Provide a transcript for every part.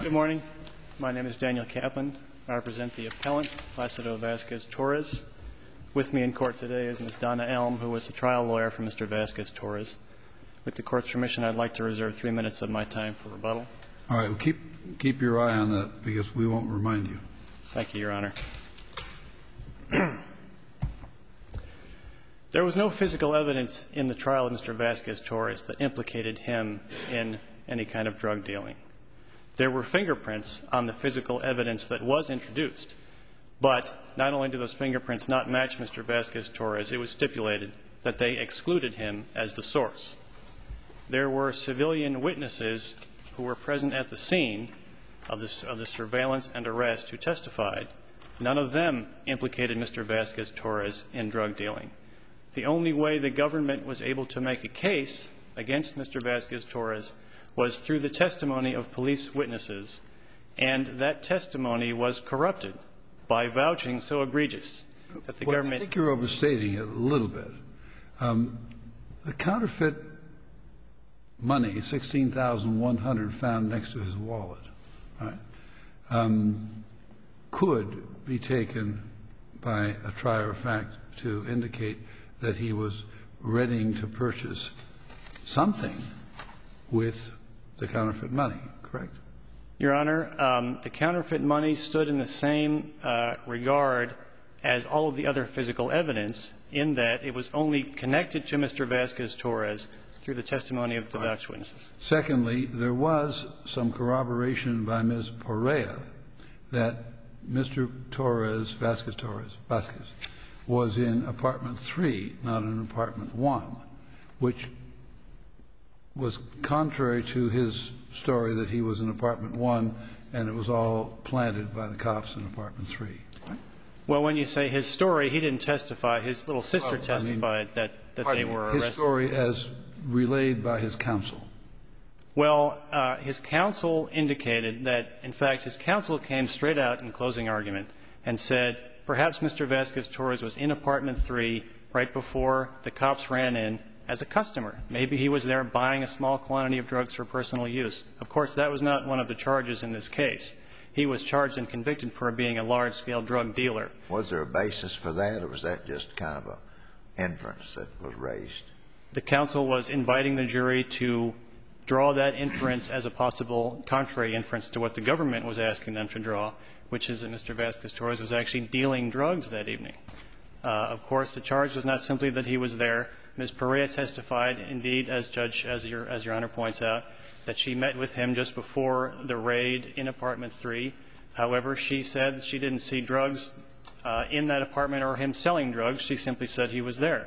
Good morning. My name is Daniel Kaplan. I represent the appellant, Placido Vasquez-Torres. With me in court today is Ms. Donna Elm, who was the trial lawyer for Mr. Vasquez-Torres. With the court's permission, I'd like to reserve 3 minutes of my time for rebuttal. All right. Well, keep your eye on that because we won't remind you. Thank you, Your Honor. There was no physical evidence in the trial of Mr. Vasquez-Torres that implicated him in any kind of drug dealing. There were fingerprints on the physical evidence that was introduced, but not only do those fingerprints not match Mr. Vasquez-Torres, it was stipulated that they excluded him as the source. There were civilian witnesses who were present at the scene of the surveillance and arrest who testified. None of them implicated Mr. Vasquez-Torres in drug dealing. The only way the government was able to make a case against Mr. Vasquez-Torres was through the testimony of police witnesses, and that testimony was corrupted by vouching so egregious that the government... I think you're overstating it a little bit. The counterfeit money, $16,100 found next to his wallet, right, could be taken by a trier of fact to indicate that he was readying to purchase something with the counterfeit money, correct? Your Honor, the counterfeit money stood in the same regard as all of the other physical evidence in that it was only connected to Mr. Vasquez-Torres through the testimony of the vouch witnesses. Secondly, there was some corroboration by Ms. Porrea that Mr. Torres, Vasquez-Torres, was in apartment 3, not in apartment 1, which was contrary to his story that he was in apartment 1 and it was all planted by the cops in apartment 3. Right? Well, when you say his story, he didn't testify. His little sister testified that they were arrested. His story as relayed by his counsel. Well, his counsel indicated that, in fact, his counsel came straight out in closing argument and said perhaps Mr. Vasquez-Torres was in apartment 3 right before the cops ran in as a customer. Maybe he was there buying a small quantity of drugs for personal use. Of course, that was not one of the charges in this case. He was charged and convicted for being a large-scale drug dealer. Was there a basis for that, or was that just kind of an inference that was raised? The counsel was inviting the jury to draw that inference as a possible contrary inference to what the government was asking them to draw, which is that Mr. Vasquez-Torres was actually dealing drugs that evening. Of course, the charge was not simply that he was there. Ms. Perea testified, indeed, as Your Honor points out, that she met with him just before the raid in apartment 3. However, she said she didn't see drugs in that apartment or him selling drugs. She simply said he was there.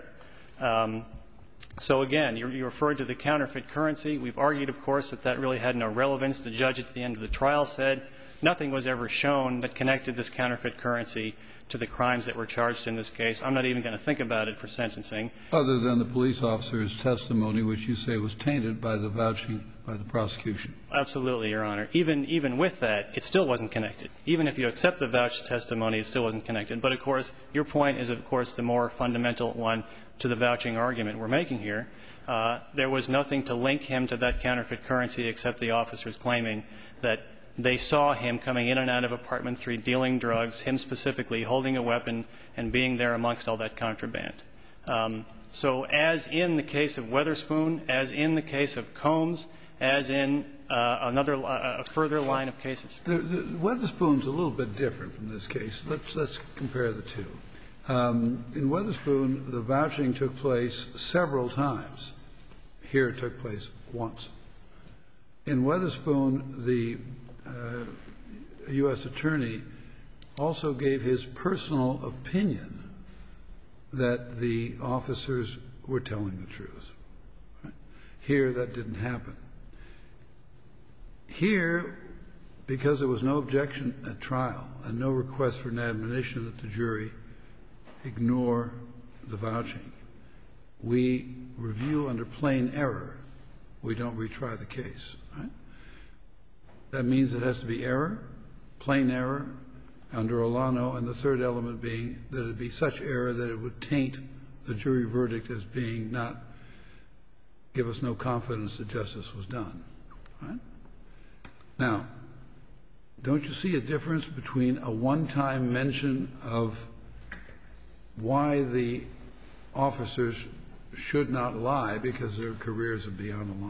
So, again, you referred to the counterfeit currency. We've argued, of course, that that really had no relevance. The judge at the end of the trial said nothing was ever shown that connected this counterfeit currency to the crimes that were charged in this case. I'm not even going to think about it for sentencing. Other than the police officer's testimony, which you say was tainted by the vouching by the prosecution. Absolutely, Your Honor. Even with that, it still wasn't connected. Even if you accept the vouch testimony, it still wasn't connected. But, of course, your point is, of course, the more fundamental one to the vouching argument we're making here. There was nothing to link him to that counterfeit currency except the officers claiming that they saw him coming in and out of apartment 3 dealing drugs, him specifically holding a weapon and being there amongst all that contraband. So as in the case of Weatherspoon, as in the case of Combs, as in a further line of cases. Weatherspoon's a little bit different from this case. Let's compare the two. In Weatherspoon, the vouching took place several times. Here it took place once. In Weatherspoon, the U.S. attorney also gave his personal opinion that the officers were telling the truth. Here, that didn't happen. Here, because there was no objection at trial and no request for an admonition that the jury ignore the vouching, we review under plain error. We don't retry the case. Right? That means it has to be error, plain error, under Olano, and the third element being that it be such error that it would taint the jury verdict as being not give us no confidence that justice was done. Right? Now, don't you see a difference between a one-time mention of why the officers should not lie because their careers would be on the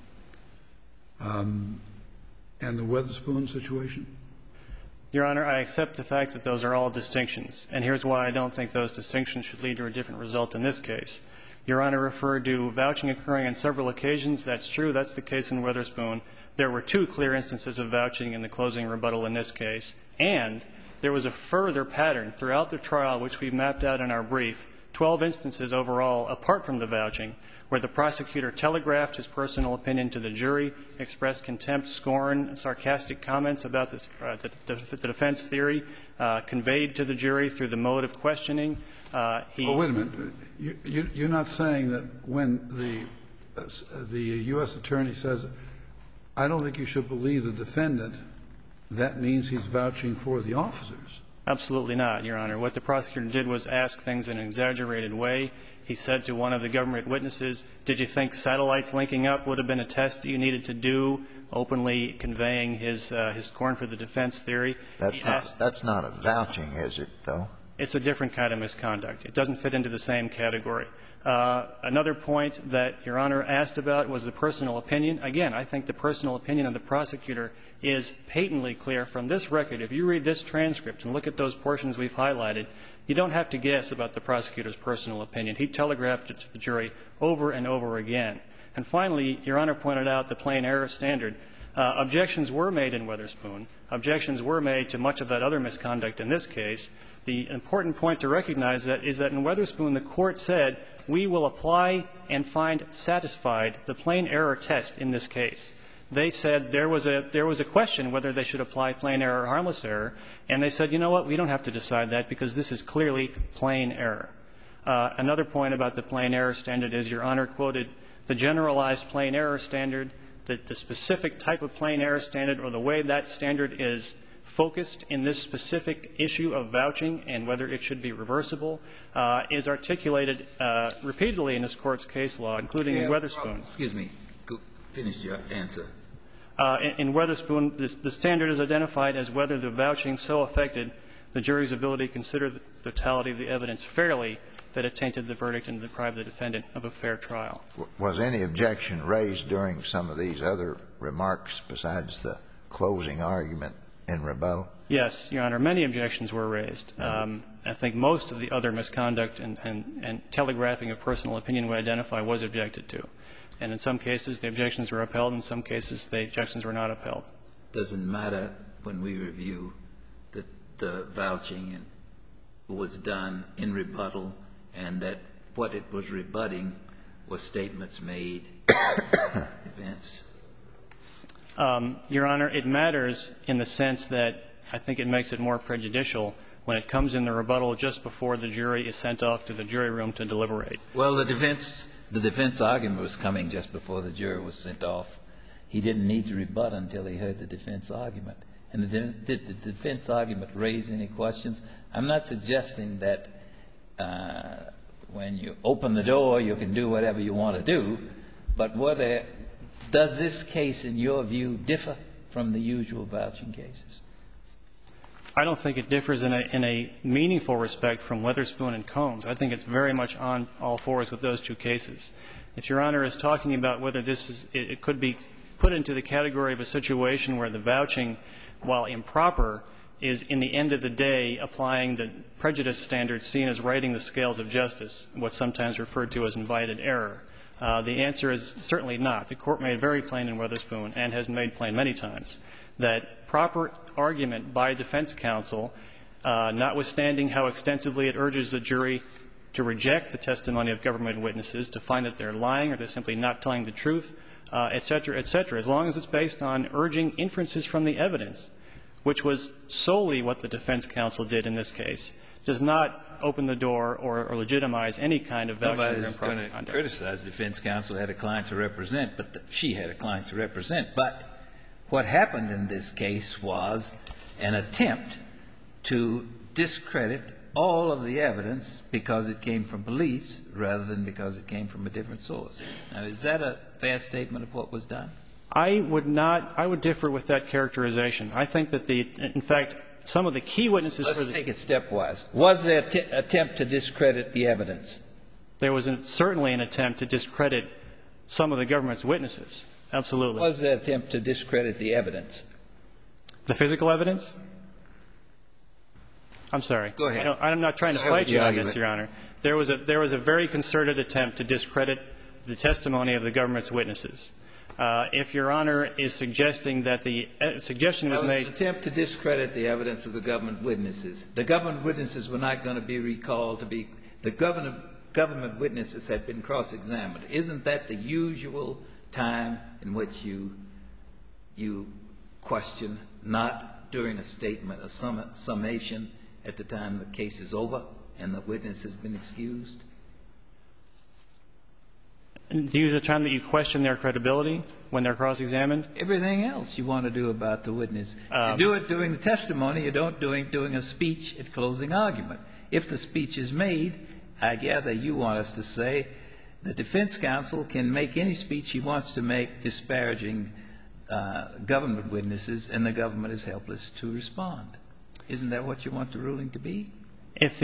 line, and the Weatherspoon situation? Your Honor, I accept the fact that those are all distinctions, and here's why I don't think those distinctions should lead to a different result in this case. Your Honor referred to vouching occurring on several occasions. That's true. That's the case in Weatherspoon. There were 2 clear instances of vouching in the closing rebuttal in this case, and there was a further pattern throughout the trial, which we've mapped out in our brief, 12 instances overall, apart from the vouching, where the prosecutor telegraphed his personal opinion to the jury, expressed contempt, scorn, sarcastic comments about the defense theory, conveyed to the jury through the mode of questioning. Well, wait a minute. You're not saying that when the U.S. attorney says, I don't think you should believe the defendant, that means he's vouching for the officers? Absolutely not, Your Honor. What the prosecutor did was ask things in an exaggerated way. He said to one of the government witnesses, did you think satellites linking up would have been a test that you needed to do, openly conveying his scorn for the defense theory? That's not a vouching, is it, though? It's a different kind of misconduct. It doesn't fit into the same category. Another point that Your Honor asked about was the personal opinion. Again, I think the personal opinion of the prosecutor is patently clear from this record. If you read this transcript and look at those portions we've highlighted, you don't have to guess about the prosecutor's personal opinion. He telegraphed it to the jury over and over again. And finally, Your Honor pointed out the plain error standard. Objections were made in Weatherspoon. Objections were made to much of that other misconduct in this case. The important point to recognize is that in Weatherspoon, the Court said, we will apply and find satisfied the plain error test in this case. They said there was a question whether they should apply plain error or harmless error, and they said, you know what, we don't have to decide that because this is clearly plain error. Another point about the plain error standard is Your Honor quoted the generalized plain error standard, that the specific type of plain error standard or the way that standard is focused in this specific issue of vouching and whether it should be reversible is articulated repeatedly in this Court's case law, including in Weatherspoon. Excuse me. Finish your answer. In Weatherspoon, the standard is identified as whether the vouching so affected the jury's ability to consider the totality of the evidence fairly that it tainted the verdict and deprived the defendant of a fair trial. Was any objection raised during some of these other remarks besides the closing argument in rebuttal? Yes, Your Honor. Many objections were raised. I think most of the other misconduct and telegraphing of personal opinion we identify was objected to. And in some cases, the objections were upheld. In some cases, the objections were not upheld. Doesn't matter when we review that the vouching was done in rebuttal and that what it was rebutting was statements made in advance? Your Honor, it matters in the sense that I think it makes it more prejudicial when it comes in the rebuttal just before the jury is sent off to the jury room to deliberate. Well, the defense argument was coming just before the jury was sent off. He didn't need to rebut until he heard the defense argument. And did the defense argument raise any questions? I'm not suggesting that when you open the door, you can do whatever you want to do, but does this case, in your view, differ from the usual vouching cases? I don't think it differs in a meaningful respect from Weatherspoon and Combs. I think it's very much on all fours with those two cases. If Your Honor is talking about whether this is, it could be put into the category of a situation where the vouching, while improper, is in the end of the day applying the prejudice standard seen as righting the scales of justice, what's sometimes referred to as invited error. The answer is certainly not. The Court made very plain in Weatherspoon and has made plain many times that proper argument by defense counsel, notwithstanding how extensively it urges the jury to reject the testimony of government witnesses, to find that they're lying or they're simply not telling the truth, et cetera, as long as it's based on urging inferences from the evidence, which was solely what the defense counsel did in this case, does not open the door or legitimize any kind of vouching or improper conduct. Nobody's going to criticize the defense counsel had a client to represent, but she had a client to represent. But what happened in this case was an attempt to discredit all of the evidence because it came from police rather than because it came from a different source. Now, is that a fair statement of what was done? I would differ with that characterization. I think that in fact, some of the key witnesses Let's take it stepwise. Was there an attempt to discredit the evidence? There was certainly an attempt to discredit some of the government's witnesses. Absolutely. Was there an attempt to discredit the evidence? The physical evidence? I'm sorry. Go ahead. I'm not trying to fight you on this, Your Honor. There was a very concerted attempt to discredit the testimony of the government's witnesses. If Your Honor is suggesting that the suggestion was made. There was an attempt to discredit the evidence of the government witnesses. The government witnesses were not going to be recalled to be the government witnesses had been cross-examined. Isn't that the usual time in which you question, not during a statement, a summation at the time the case is over and the witness has been excused? Do you use the time that you question their credibility when they're cross-examined? Everything else you want to do about the witness. You do it during the testimony. You don't doing a speech at closing argument. If the speech is made, I gather you want us to say the defense counsel can make any speech he wants to make disparaging government witnesses, and the government is helpless to respond. Isn't that what you want the ruling to be? If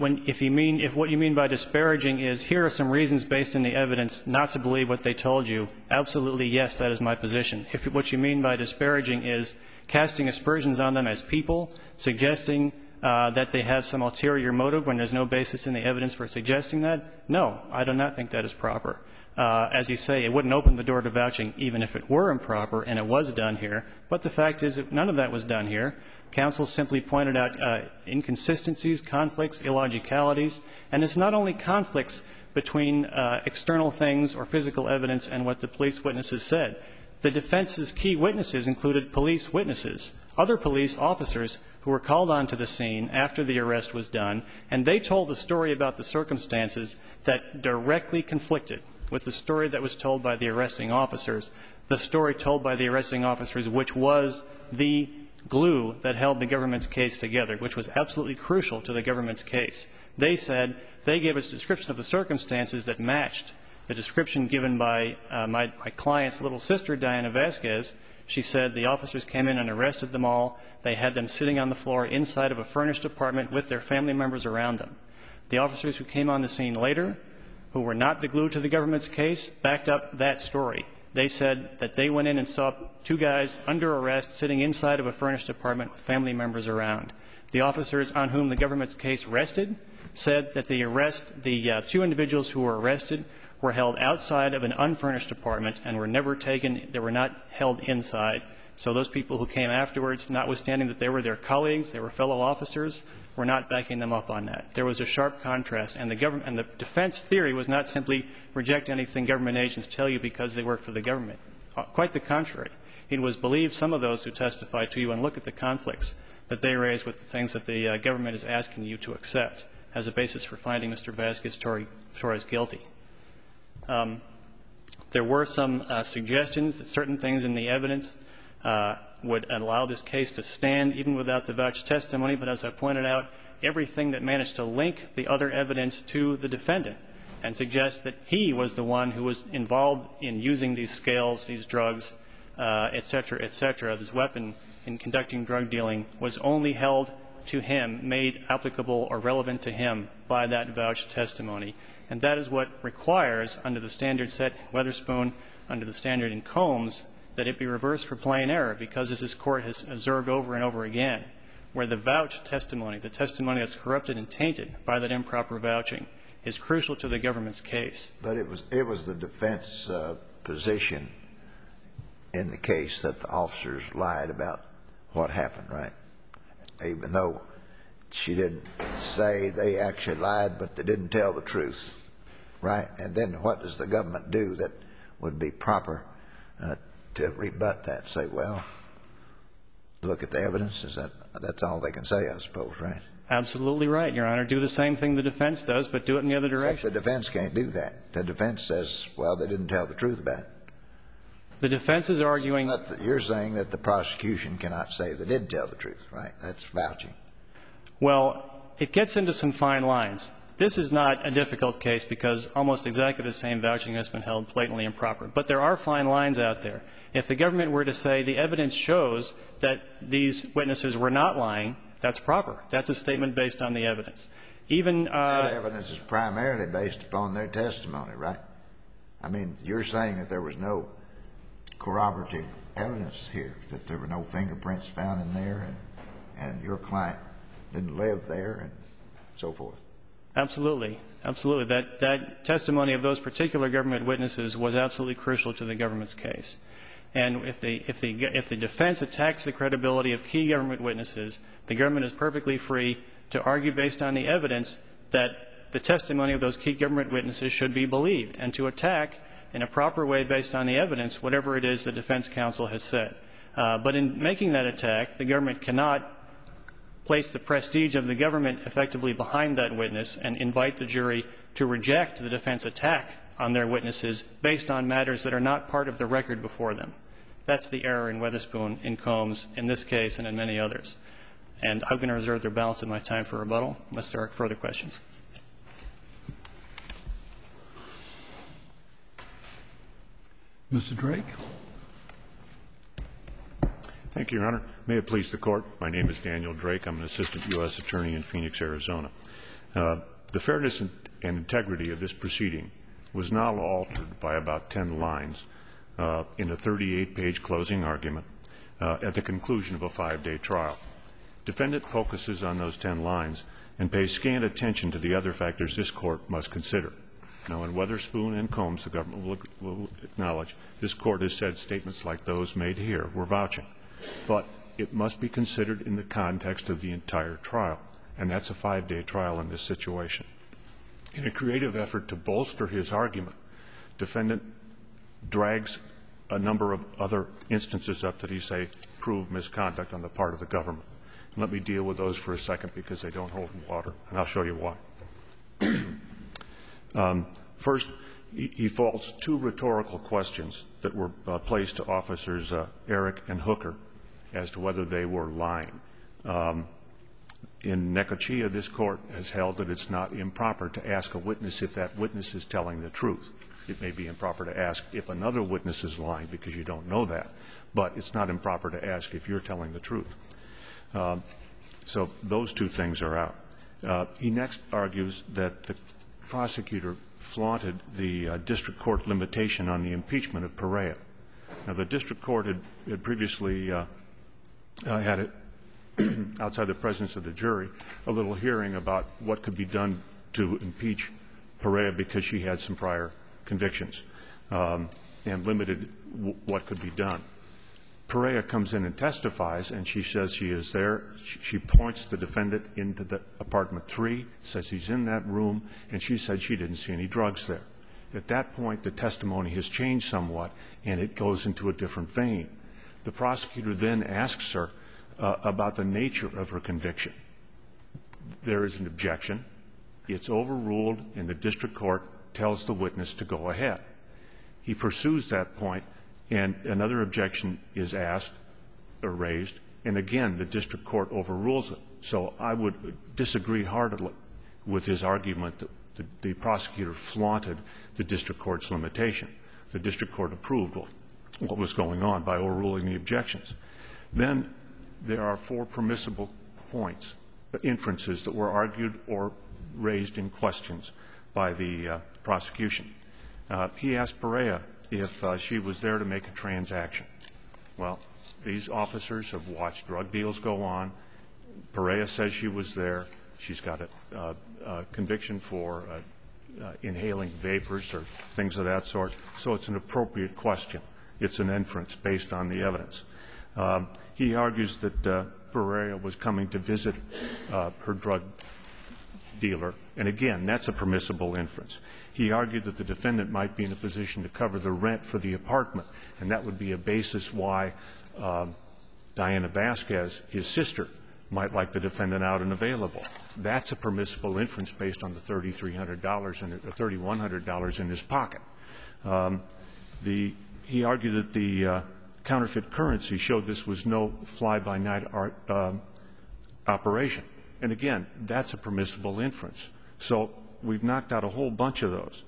what you mean by disparaging is here are some reasons based on the evidence not to believe what they told you, absolutely yes, that is my position. If what you mean by disparaging is casting aspersions on them as people, suggesting that they have some ulterior motive when there's no basis in the evidence for suggesting that, no, I do not think that is proper. As you say, it wouldn't open the door to vouching even if it were improper, and it was done here. But the fact is that none of that was done here. Counsel simply pointed out inconsistencies, conflicts, illogicalities. And it's not only conflicts between external things or physical evidence and what the police witnesses said. The defense's key witnesses included police witnesses, other police officers who were called onto the scene after the arrest was done, and they told a story about the circumstances that directly conflicted with the story that was told by the arresting officers, the story told by the arresting officers, which was the glue that held the government's case together, which was absolutely crucial to the government's case. They said they gave us a description of the circumstances that matched the description given by my client's little sister, Diana Vasquez. She said the officers came in and arrested them all. They had them sitting on the floor inside of a furnished apartment with their family members around them. The officers who came on the scene later, who were not the glue to the government's case, backed up that story. They said that they went in and saw two guys under arrest sitting inside of a furnished apartment with family members around. The officers on whom the government's case rested said that the two individuals who were arrested were held outside of an unfurnished apartment and were never taken, they were not held inside. So those people who came afterwards, notwithstanding that they were their colleagues, they were fellow officers, were not backing them up on that. There was a sharp contrast, and the defense theory was not simply reject anything government agents tell you because they work for the government. Quite the contrary. It was believe some of those who testified to you and look at the conflicts that they raised with the things that the government is asking you to accept as a basis for finding Mr. Vasquez-Torres guilty. There were some suggestions that certain things in the evidence would allow this case to stand even without the vouched testimony, but as I pointed out, everything that managed to link the other evidence to the defendant and suggest that he was the one who was involved in using these scales, these drugs, et cetera, this weapon in conducting drug dealing was only held to him, made applicable or relevant to him by that vouched testimony. And that is what requires, under the standard set in Weatherspoon, under the standard in Combs, that it be reversed for plain error, because as this Court has observed over and over again, where the vouched testimony, the testimony that's corrupted and tainted by that improper vouching, is crucial to the government's case. But it was the defense position in the case that the officers lied about what happened, right? Even though she didn't say they actually lied, but they didn't tell the truth, right? And then what does the government do that would be proper to rebut that? Say, well, look at the evidence. That's all they can say, I suppose, right? Absolutely right, Your Honor. Do the same thing the defense does, but do it in the other direction. Except the defense can't do that. The defense says, well, they didn't tell the truth about it. The defense is arguing. You're saying that the prosecution cannot say they did tell the truth, right? That's vouching. Well, it gets into some fine lines. This is not a difficult case because almost exactly the same vouching has been held blatantly improper. But there are fine lines out there. If the government were to say the evidence shows that these witnesses were not lying, that's proper. That's a statement based on the evidence. Even that evidence is primarily based upon their testimony, right? I mean, you're saying that there was no corroborative evidence here, that there were no fingerprints found in there, and your client didn't live there, and so forth. Absolutely. Absolutely. That testimony of those particular government witnesses was absolutely crucial to the government's case. And if the defense attacks the credibility of key government witnesses, the government is perfectly free to argue based on the evidence that the testimony of those key government witnesses should be believed, and to attack in a proper way based on the evidence whatever it is the defense counsel has said. But in making that attack, the government cannot place the prestige of the government effectively behind that witness and invite the jury to reject the defense attack on their witnesses based on matters that are not part of the record before them. That's the error in Weatherspoon, in Combs, in this case, and in many others. And I'm going to reserve the balance of my time for rebuttal, unless there are further questions. Mr. Drake. Thank you, Your Honor. May it please the Court. My name is Daniel Drake. I'm an assistant U.S. attorney in Phoenix, Arizona. The fairness and integrity of this proceeding was not altered by about 10 lines in a 38-page closing argument at the conclusion of a 5-day trial. Defendant focuses on those 10 lines and pays scant attention to the other factors this Court must consider. Now, in Weatherspoon and Combs, the government will acknowledge this Court has said statements like those made here were vouching. But it must be considered in the context of the entire trial, and that's a 5-day trial in this situation. In a creative effort to bolster his argument, defendant drags a number of other instances up that he say prove misconduct on the part of the government. And let me deal with those for a second because they don't hold water, and I'll show you why. First, he faults 2 rhetorical questions that were placed to officers Eric and Hooker as to whether they were lying. In Necochea, this Court has held that it's not improper to ask a witness if that witness is telling the truth. It may be improper to ask if another witness is lying because you don't know that, but it's not improper to ask if you're telling the truth. So those 2 things are out. He next argues that the prosecutor flaunted the district court limitation on the impeachment of Perea. Now, the district court had previously had it outside the presence of the jury, a little hearing about what could be done to impeach Perea because she had some prior convictions and limited what could be done. Perea comes in and testifies, and she says she is there. She points the defendant into the apartment 3, says he's in that room, and she said she didn't see any drugs there. At that point, the testimony has changed somewhat, and it goes into a different vein. The prosecutor then asks her about the nature of her conviction. There is an objection. It's overruled, and the district court tells the witness to go ahead. He pursues that point, and another objection is asked or raised, and again, the district court overrules it. So I would disagree heartily with his argument that the prosecutor flaunted the district court's limitation. The district court approved what was going on by overruling the objections. Then there are 4 permissible points, inferences that were argued or raised in questions by the prosecution. He asked Perea if she was there to make a transaction. Well, these officers have watched drug deals go on. Perea says she was there. She's got a conviction for inhaling vapors or things of that sort. So it's an appropriate question. It's an inference based on the evidence. He argues that Perea was coming to visit her drug dealer, and again, that's a permissible inference. He argued that the defendant might be in a position to cover the rent for the apartment, and that would be a basis why Diana Vasquez, his sister, might like the defendant out and available. That's a permissible inference based on the $3,100 in his pocket. He argued that the counterfeit currency showed this was no fly-by-night operation. And again, that's a permissible inference. So we've knocked out a whole bunch of those.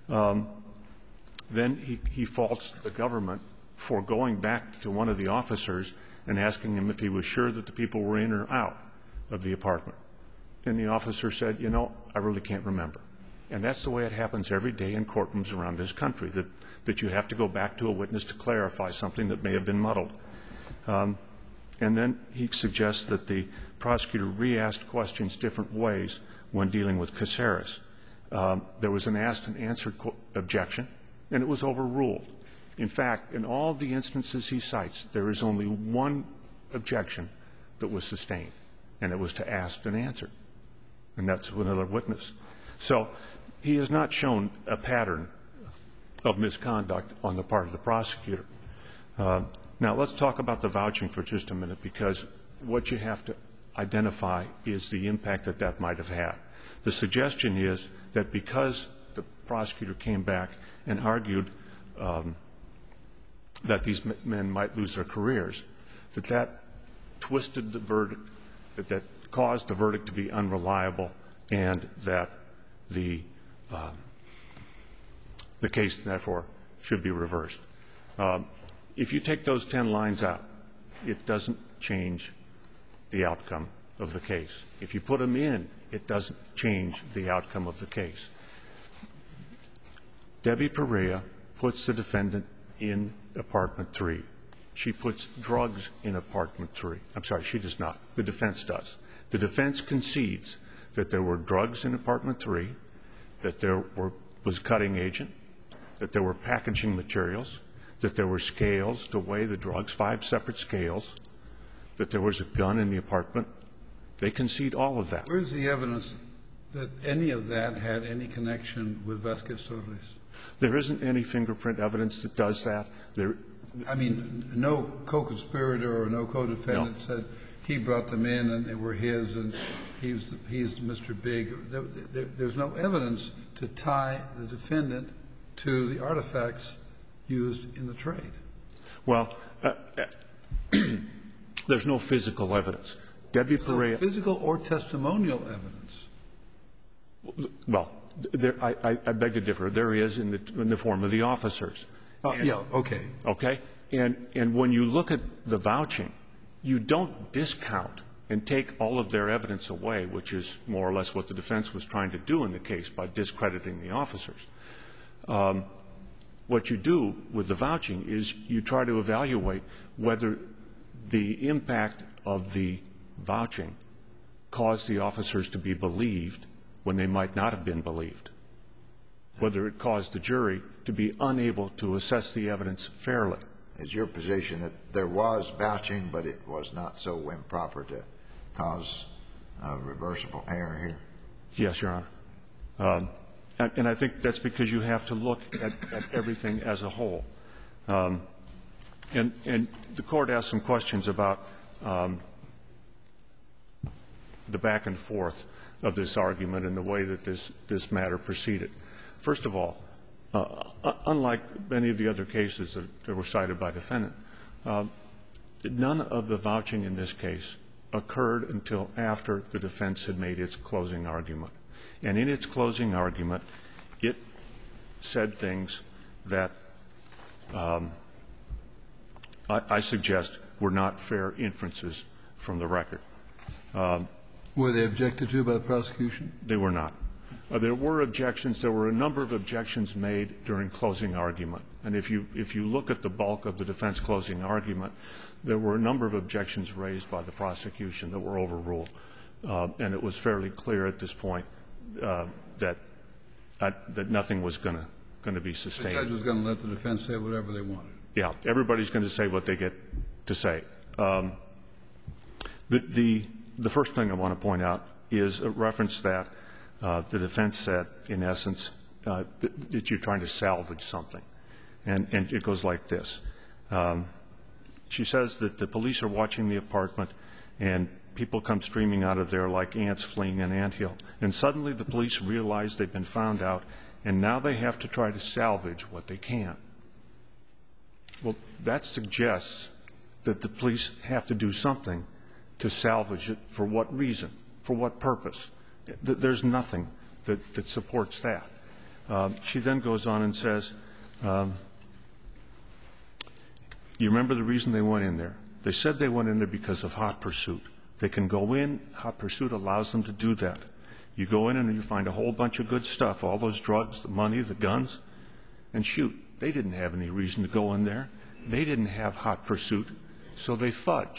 Then he faults the government for going back to one of the officers and asking him if he was sure that the people were in or out of the apartment. And the officer said, you know, I really can't remember. And that's the way it happens every day in courtrooms around this country, that you have to go back to a witness to clarify something that may have been muddled. And then he suggests that the prosecutor re-asked questions different ways when dealing with Caceres. There was an asked and answered objection, and it was overruled. In fact, in all the instances he cites, there is only one objection that was sustained, and it was to asked and answered, and that's another witness. So he has not shown a pattern of misconduct on the part of the prosecutor. Now, let's talk about the vouching for just a minute, because what you have to identify is the impact that that might have had. The suggestion is that because the prosecutor came back and argued that these men might lose their careers, that twisted the verdict, that caused the verdict to be unreliable, and that the case, therefore, should be reversed. If you take those 10 lines out, it doesn't change the outcome of the case. If you put them in, it doesn't change the outcome of the case. Debbie Perea puts the defendant in apartment 3. She puts drugs in apartment 3. I'm sorry, she does not. The defense does. The defense concedes that there were drugs in apartment 3, that there was cutting agent, that there were packaging materials, that there were scales to weigh the drugs, 5 separate scales, that there was a gun in the apartment. They concede all of that. Where's the evidence that any of that had any connection with Vasquez-Torres? There isn't any fingerprint evidence that does that. I mean, no co-conspirator or no co-defendant said he brought them in and they were his and he's Mr. Big. There's no evidence to tie the defendant to the artifacts used in the trade. Well, there's no physical evidence. Debbie Perea. No physical or testimonial evidence. Well, I beg to differ. There is in the form of the officers. Yeah, okay. Okay? And when you look at the vouching, you don't discount and take all of their evidence away, which is more or less what the defense was trying to do in the case by discrediting the officers. What you do with the vouching is you try to evaluate whether the impact of the vouching caused the officers to be believed when they might not have been believed, whether it caused the jury to be unable to assess the evidence fairly. Is your position that there was vouching, but it was not so improper to cause a reversible error here? Yes, Your Honor. And I think that's because you have to look at everything as a whole. And the Court asked some questions about the back and forth of this argument and the way that this matter proceeded. First of all, unlike many of the other cases that were cited by the defendant, none of the vouching in this case occurred until after the defense had made its closing argument. And in its closing argument, it said things that I suggest were not fair inferences from the record. Were they objected to by the prosecution? They were not. There were objections. There were a number of objections made during closing argument. And if you look at the bulk of the defense closing argument, there were a number of objections raised by the prosecution that were overruled. And it was fairly clear at this point that nothing was going to be sustained. The judge was going to let the defense say whatever they wanted. Yeah. Everybody's going to say what they get to say. The first thing I want to point out is a reference that the defense said, in essence, that you're trying to salvage something. And it goes like this. She says that the police are watching the apartment and people come streaming out of there like ants fleeing an anthill. And suddenly the police realize they've been found out, and now they have to try to salvage what they can. Well, that suggests that the police have to do something to salvage it. For what reason? For what purpose? There's nothing that supports that. She then goes on and says, you remember the reason they went in there? They said they went in there because of hot pursuit. They can go in. Hot pursuit allows them to do that. You go in and you find a whole bunch of good stuff, all those drugs, the money, the guns, and shoot. They didn't have any reason to go in there. They didn't have hot pursuit, so they fudge.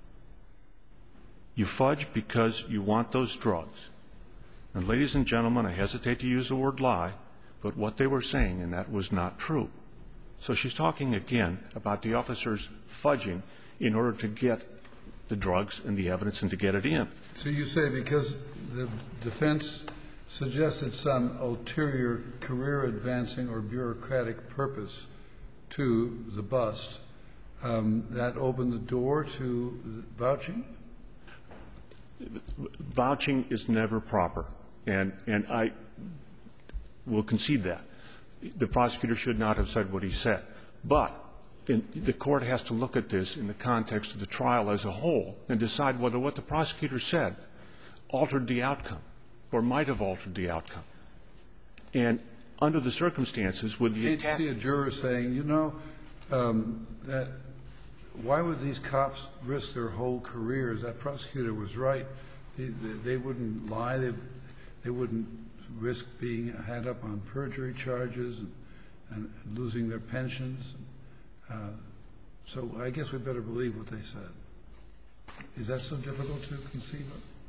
You fudge because you want those drugs. And ladies and gentlemen, I hesitate to use the word lie, but what they were saying, and that was not true. So she's talking again about the officers fudging in order to get the drugs and the evidence and to get it in. So you say because the defense suggested some ulterior career-advancing or bureaucratic purpose to the bust, that opened the door to vouching? Vouching is never proper, and I will concede that. The prosecutor should not have said what he said. But the court has to look at this in the context of the trial as a whole and decide whether what the prosecutor said altered the outcome or might have altered the outcome. And under the circumstances, with the attack... You see a juror saying, you know, that why would these cops risk their whole careers? That prosecutor was right. They wouldn't lie. They wouldn't risk being had up on perjury charges and losing their pensions. So I guess we better believe what they said. Is that so difficult to conceive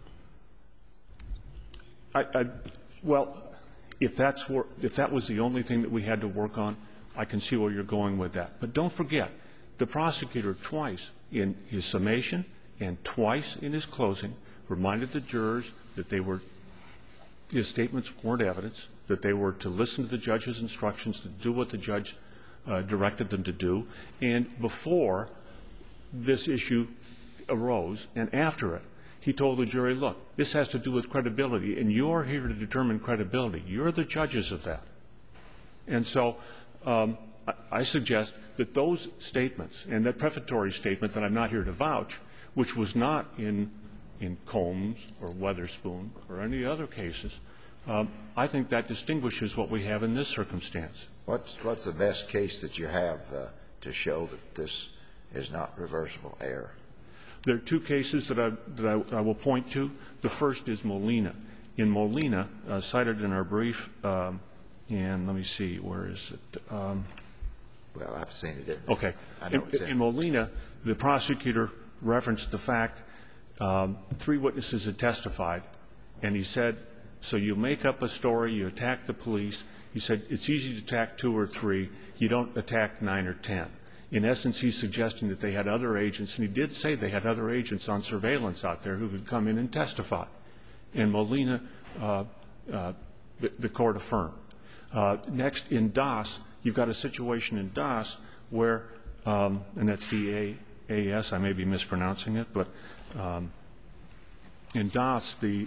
of? Well, if that was the only thing that we had to work on, I can see where you're going with that. But don't forget, the prosecutor twice in his summation and twice in his closing reminded the jurors that his statements weren't evidence, that they were to listen to the judge's instructions, to do what the judge directed them to do. And before this issue arose and after it, he told the jury, look, this has to do with credibility, and you're here to determine credibility. You're the judges of that. And so I suggest that those statements and that prefatory statement that I'm not here to vouch, which was not in Combs or Weatherspoon or any other cases, I think that distinguishes what we have in this circumstance. What's the best case that you have to show that this is not reversible error? There are two cases that I will point to. The first is Molina. In Molina, cited in our brief, and let me see, where is it? Well, I've seen it. Okay. In Molina, the prosecutor referenced the fact 3 witnesses had testified, and he said, so you make up a story, you attack the police. He said, it's easy to attack 2 or 3. You don't attack 9 or 10. In essence, he's suggesting that they had other agents, and he did say they had other agents on surveillance out there who could come in and testify. In Molina, the court affirmed. Next, in Das, you've got a situation in Das where, and that's D-A-S, I may be mispronouncing it, but in Das, the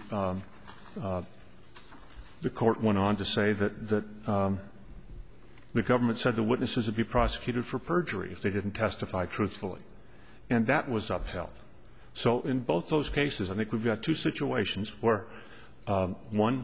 court went on to say that the government said the witnesses would be prosecuted for perjury if they didn't testify truthfully. And that was upheld. So in both those cases, I think we've got 2 situations where, one,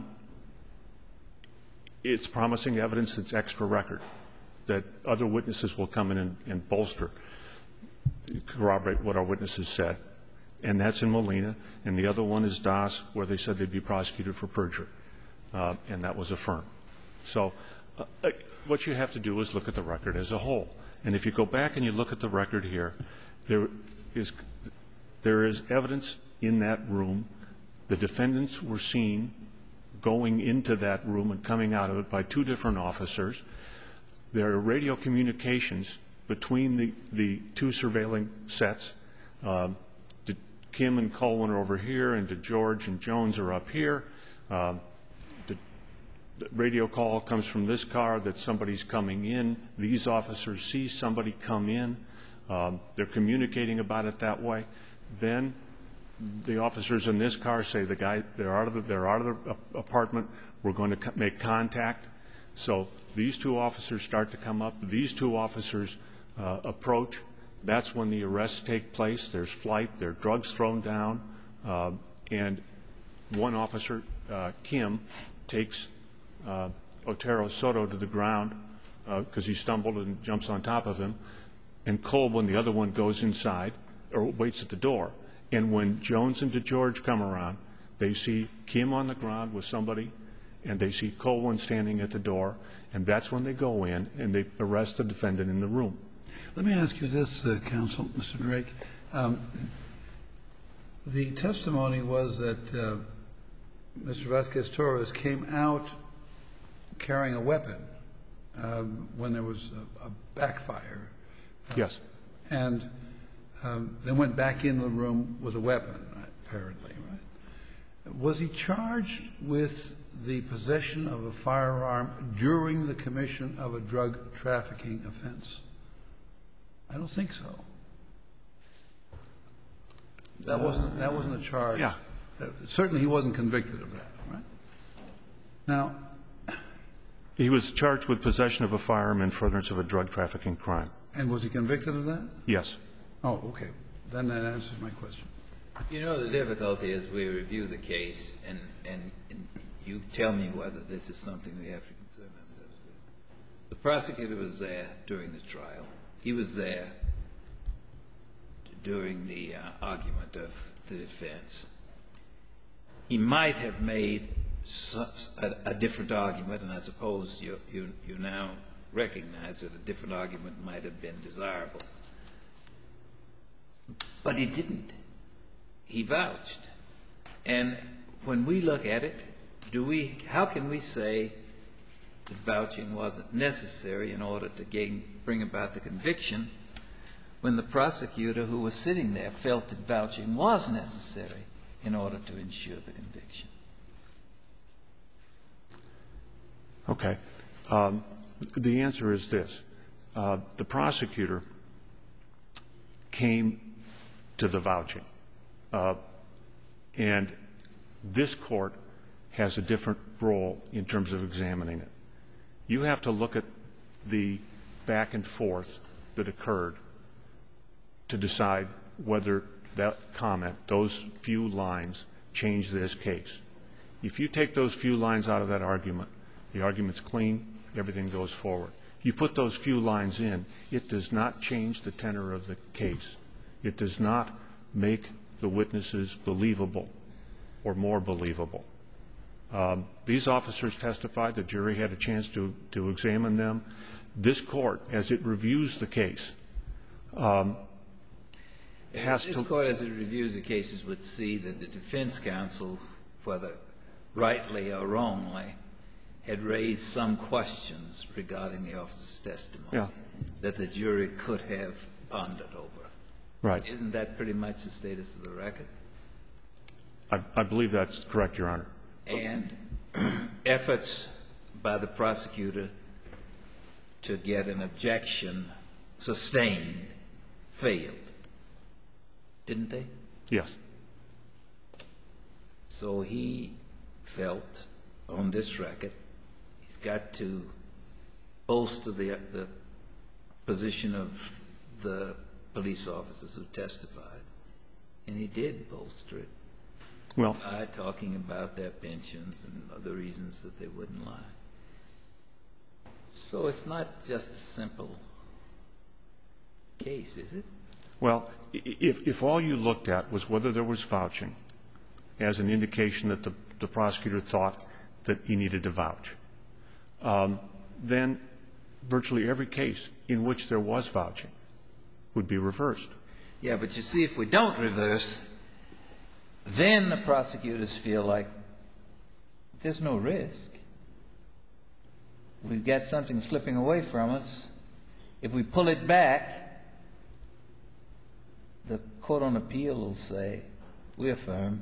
it's promising evidence that's extra record, that other witnesses will come in and bolster, corroborate what our witnesses said. And that's in Molina. And the other one is Das, where they said they'd be prosecuted for perjury. And that was affirmed. So what you have to do is look at the record as a whole. And if you go back and you look at the record here, there is evidence in that room. The defendants were seen going into that room and coming out of it by 2 different officers. There are radio communications between the 2 surveilling sets. Kim and Colwyn are over here, and DeGeorge and Jones are up here. The radio call comes from this car that somebody's coming in. These officers see somebody come in. They're communicating about it that way. Then the officers in this car say, they're out of the apartment. We're going to make contact. So these 2 officers start to come up. These 2 officers approach. That's when the arrests take place. There's flight. There are drugs thrown down. And one officer, Kim, takes Otero Soto to the ground because he stumbled and jumps on top of him, and Colwyn, the other one, goes inside or waits at the door. And when Jones and DeGeorge come around, they see Kim on the ground with somebody, and they see Colwyn standing at the door, and that's when they go in and they arrest the defendant in the room. Let me ask you this, counsel, Mr. Drake. The testimony was that Mr. Vasquez-Torres came out carrying a weapon when there was a backfire. Yes. And then went back in the room with a weapon, apparently, right? Was he charged with the possession of a firearm during the commission of a drug trafficking offense? I don't think so. That wasn't a charge. Yeah. Certainly he wasn't convicted of that, right? Now, he was charged with possession of a firearm in furtherance of a drug trafficking crime. and was he convicted of that? Yes. Oh, okay. Then that answers my question. You know, the difficulty is we review the case, and you tell me whether this is something we have to concern ourselves with. The prosecutor was there during the trial. He was there during the argument of the defense. He might have made a different argument, and I suppose you now recognize that a different argument might have been desirable. But he didn't. He vouched. And when we look at it, how can we say that vouching wasn't necessary in order to bring about the conviction when the prosecutor who was sitting there felt that vouching was necessary in order to ensure the conviction? Okay. The answer is this. The prosecutor came to the vouching. And this Court has a different role in terms of examining it. You have to look at the back and forth that occurred to decide whether that comment, those few lines, changed this case. If you take those few lines out of that argument, the argument's clean, everything goes forward. You put those few lines in, it does not change the tenor of the case. It does not make the witnesses believable or more believable. These officers testified. The jury had a chance to examine them. This Court, as it reviews the case, has to... This Court, as it reviews the cases, would see that the defense counsel, whether rightly or wrongly, had raised some questions regarding the officer's testimony that the jury could have pondered over. Right. Isn't that pretty much the status of the record? I believe that's correct, Your Honor. And efforts by the prosecutor to get an objection sustained failed, didn't they? Yes. So he felt on this record he's got to bolster the position of the police officers who testified, and he did bolster it by talking about their pensions and other reasons that they wouldn't lie. So it's not just a simple case, is it? Well, if all you looked at was whether there was vouching as an indication that the prosecutor thought that he needed to vouch, then virtually every case in which there was vouching would be reversed. Yeah, but you see, if we don't reverse, then the prosecutors feel like there's no risk. We've got something slipping away from us. If we pull it back, the court on appeal will say, we affirm.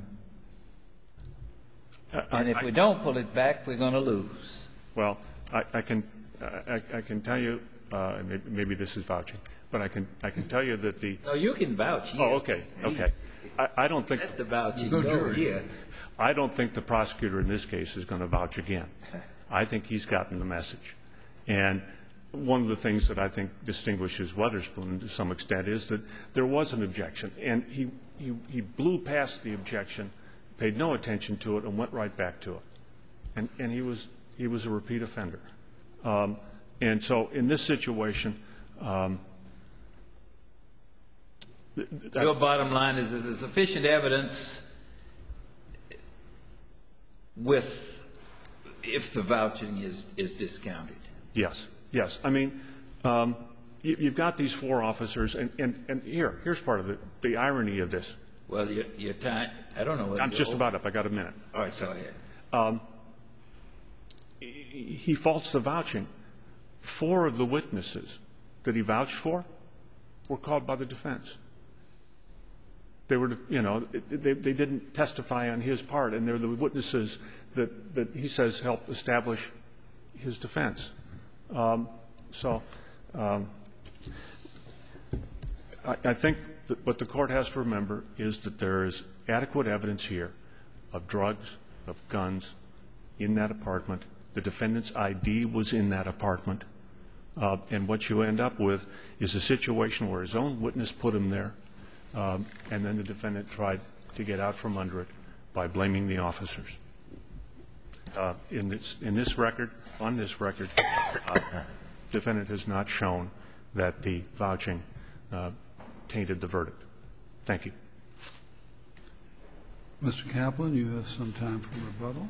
And if we don't pull it back, we're going to lose. Well, I can tell you, maybe this is vouching, but I can tell you that the... No, you can vouch here. Oh, okay. I don't think... Let the vouching go here. I don't think the prosecutor in this case is going to vouch again. I think he's gotten the message. And one of the things that I think distinguishes Weatherspoon to some extent is that there was an objection, and he blew past the objection, paid no attention to it, and went right back to it. And he was a repeat offender. And so in this situation, your bottom line is that there's sufficient evidence if the vouching is discounted. Yes, yes. I mean, you've got these 4 officers, and here's part of the irony of this. Well, your time, I don't know. I'm just about up. I got a minute. All right, go ahead. He faults the vouching. 4 of the witnesses that he vouched for were called by the defense. They were, they didn't testify on his part, and they're the witnesses that he says helped establish his defense. I think that what the court has to remember is that there is adequate evidence here of drugs, of guns in that apartment. The defendant's ID was in that apartment. And what you end up with is a situation where his own witness put him there, and then the defendant tried to get out from under it by blaming the officers. On this record, defendant has not shown that the vouching tainted the verdict. Thank you. Mr. Kaplan, you have some time for rebuttal.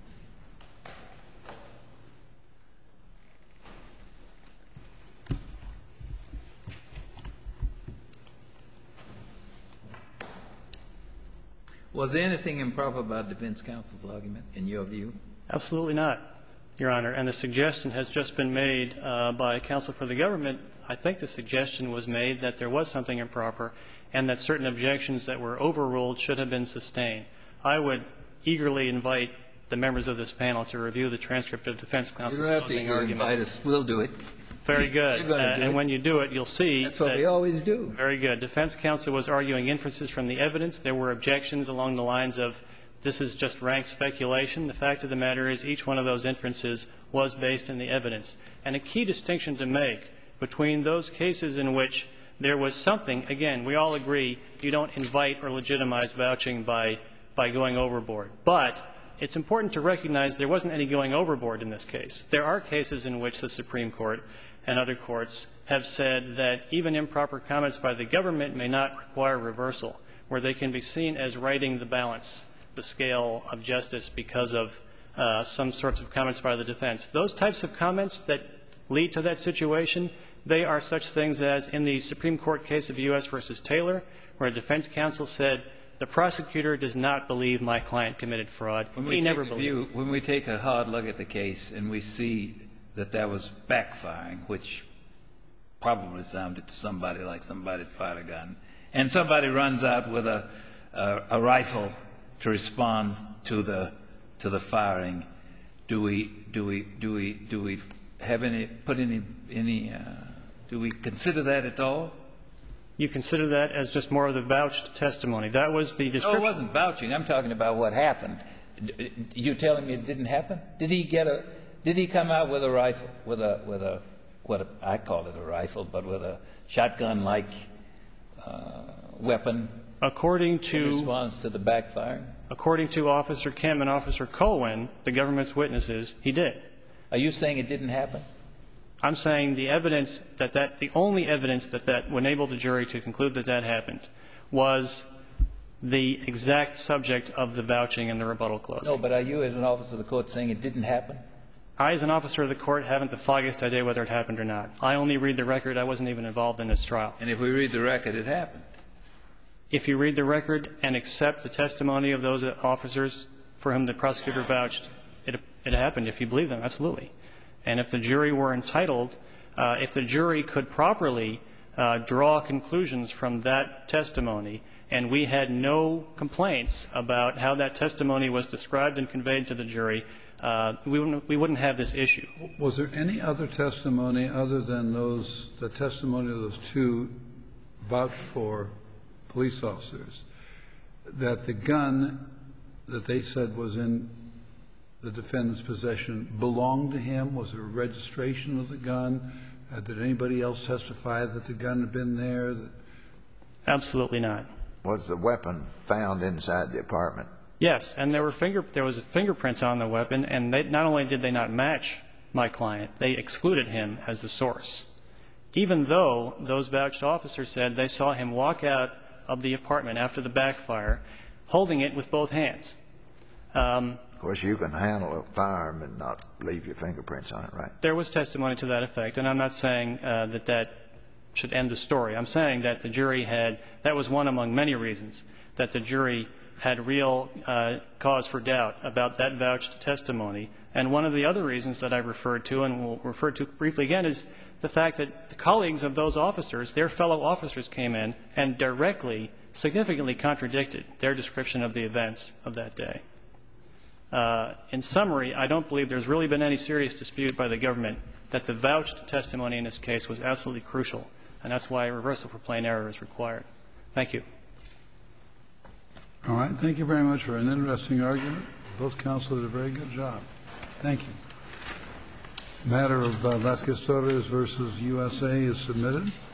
Was there anything improper about defense counsel's argument, in your view? Absolutely not, Your Honor. And the suggestion has just been made by counsel for the government. I think the suggestion was made that there was something improper and that certain objections that were overruled should have been sustained. I would eagerly invite the members of this panel to review the transcript of defense counsel's closing argument. You don't have to invite us. We'll do it. Very good. And when you do it, you'll see that's what we always do. Very good. Defense counsel was arguing inferences from the evidence. There were objections along the lines of this is just rank speculation. The fact of the matter is each one of those inferences was based in the evidence. And a key distinction to make between those cases in which there was something, again, we all agree you don't invite or legitimize vouching by going overboard. But it's important to recognize there wasn't any going overboard in this case. There are cases in which the Supreme Court and other courts have said that even improper comments by the government may not require reversal, where they can be seen as righting the balance, the scale of justice because of some sorts of comments by the defense. Those types of comments that lead to that situation, they are such things as in the Supreme Court case of U.S. v. Taylor, where a defense counsel said, the prosecutor does not believe my client committed fraud. He never believed. When we take a hard look at the case and we see that that was backfiring, which probably sounded to somebody like somebody fired a gun, and somebody runs out with a rifle to respond to the firing, do we have any do we consider that at all? You consider that as just more of the vouched testimony. That was the description. No, it wasn't vouching. I'm talking about what happened. You telling me it didn't happen? Did he come out with a rifle, what I call it a rifle, but with a shotgun-like weapon? According to in response to the backfiring? According to Officer Kim and Officer Colwin, the government's witnesses, he did. Are you saying it didn't happen? I'm saying the evidence the only evidence that would enable the jury to conclude that that happened was the exact subject of the vouching and the rebuttal clause. No, but are you as an officer of the court saying it didn't happen? I, as an officer of the court, haven't the foggiest idea whether it happened or not. I only read the record. I wasn't even involved in this trial. And if we read the record, it happened? If you read the record and accept the testimony of those officers for whom the prosecutor vouched, it happened, if you believe them, absolutely. And if the jury were entitled, if the jury could properly draw conclusions from that testimony, and we had no complaints about how that testimony was described and conveyed to the jury, we wouldn't have this issue. Was there any other testimony other than the testimony of those two vouched for police officers, that the gun that they said was in the defendant's possession belonged to him? Was there a registration of the gun? Did anybody else testify that the gun had been there? Absolutely not. Was the weapon found inside the apartment? Yes, and there was fingerprints on the weapon, and not only did they not match my client, they excluded him as the source, even though those vouched officers said they saw him walk out of the apartment after the backfire holding it with both hands. Of course, you can handle a firearm and not leave your fingerprints on it, right? There was testimony to that effect, and I'm not saying that should end the story. I'm saying that the jury that was one among many reasons, that the jury had real cause for doubt about that vouched testimony. And one of the other reasons that I referred to, and will refer to briefly again, is the fact that the colleagues of those officers, their fellow officers, came in and directly, significantly contradicted their description of the events of that day. In summary, I don't believe there's really been any serious dispute by the government that the vouched testimony in this case was absolutely crucial, and that's why a reversal for plain error is required. Thank you. All right. Thank you very much for an interesting argument. Both counsel did a very good job. Thank you. The matter of Vasquez-Torres versus USA is submitted.